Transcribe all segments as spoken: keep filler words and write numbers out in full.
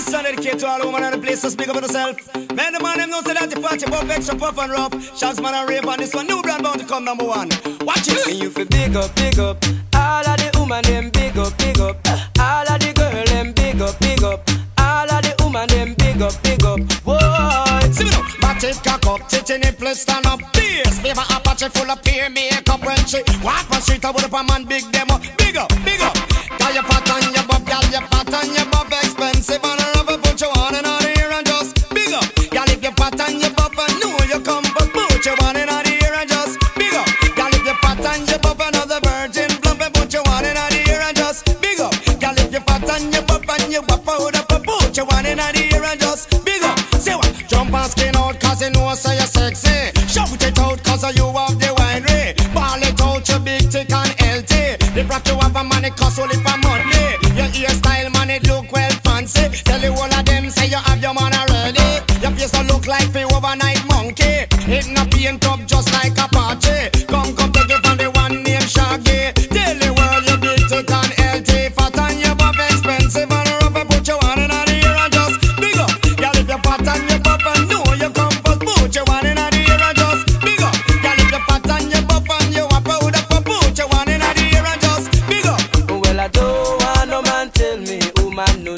This one dedicate to all women and the place to speak up for yourself. Man, the man them know say that you party above extra puff and rough. Shags man and rave on this one. New brand bound to come number one. Watch it. And you feel big up, big up. All of the woman them big up, big up. All of the girl them big up, big up. All of the woman them big up, big up. Whoa. See me now. Back it, cock up, tit in it, place stand up. Beers, favor Apache full of peer makeup when she walk on street. I would up a man big demo. Big up, big up. Got your fat on your bob, got your fat on your bob. Expensive and a rubber, put you on and out here and just big up. Got if your fat on your bob and know you come, but put you on and out here and just big up. Got if your fat on your bob and other virgin plump and put you on and out here and just big up. Got if your fat on your bob and you wap out up and put you on and out here and just big up. Say what? Jump and skin out cause you know so you're sexy. Shout it out cause you have the winery. Ball it out your big tick and healthy. The brought you have a money cost only for money. Your hairstyle man it look well fancy. Tell you all of them say you have your man already. Your face don't look like the overnight monkey. It not paint up just like a party. Come come take it from the one named Shaggy. Tell the world you big tick and healthy. Fat and your buff expensive and rough and put you on in the ear and just big up. Y'all if you're fat and your buff and know you come first put you on in the ear and just big up. Y'all if you're fat and your buff and you are proud of and put you on in the ear and just big up. Well, I don't want no man tell me woman no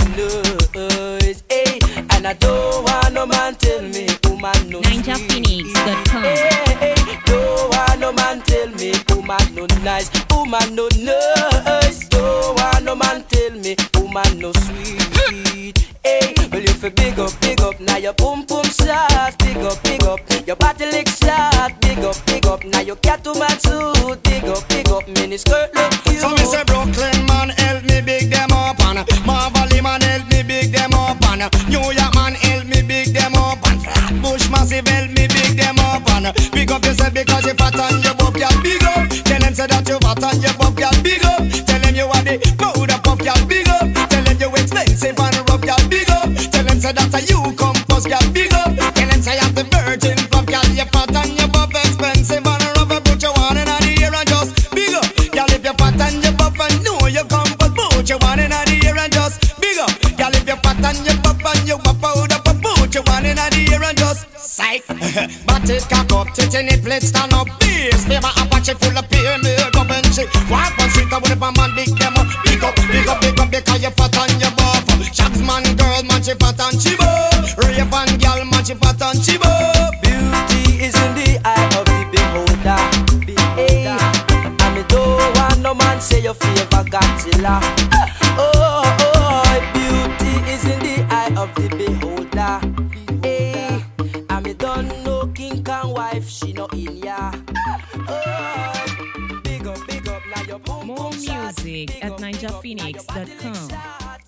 knows, eh? And I don't want no man tell me woman no ninja phoenix dot com. Hey, hey, don't want no man tell me woman no nice, woman no nice. Don't want no man tell me woman no sweet. Hey, well you feel big up, big up. Now your boom boom shot, big up, big up. Your body lick shot, big up, big up. Now your cat to man suit, big up, big up. Mini skirt look cute. So me say Brooklyn man help me big them up and Marvally man help me big them up and New York man help me big them up and Flatbush massive help me big them up and big up yourself because you fat and you buff y'all big up. Tell them say that you fat and you buff y'all big up. Tell them you are the powder puff y'all big up. Tell them you expensive and rough y'all big up. Tell them say that you come first y'all big up. Tell them say you have the virgin puff y'all you fat and you buff expensive and rough and put you on in the ear and just big up. Y'all if you fat and you buff and know you come first put you on in the ear and just big up. Y'all if you fat and you buff and you buff out up and put you on in the ear and just psych. But it cock up, tit in it, plate stand up. Beers, favor Apache full of peer makeup and shit. Walk on street with a man big them up. Big up, big up, big up because you fat and you buff. Shags man, girl man she fat and she buff. Rave and girl man she fat and she buff. Beauty is in the eye of the beholder. Hey, and me don't want no man say your favor Godzilla. Oh, oh, beauty is in the eye of the beholder. Hey, and me don't know King Kong wife, she no in ya. Oh, big up, big up, now your boom More boom shot, music big at up, big ninja up, now phoenix your dot body lick com. shot.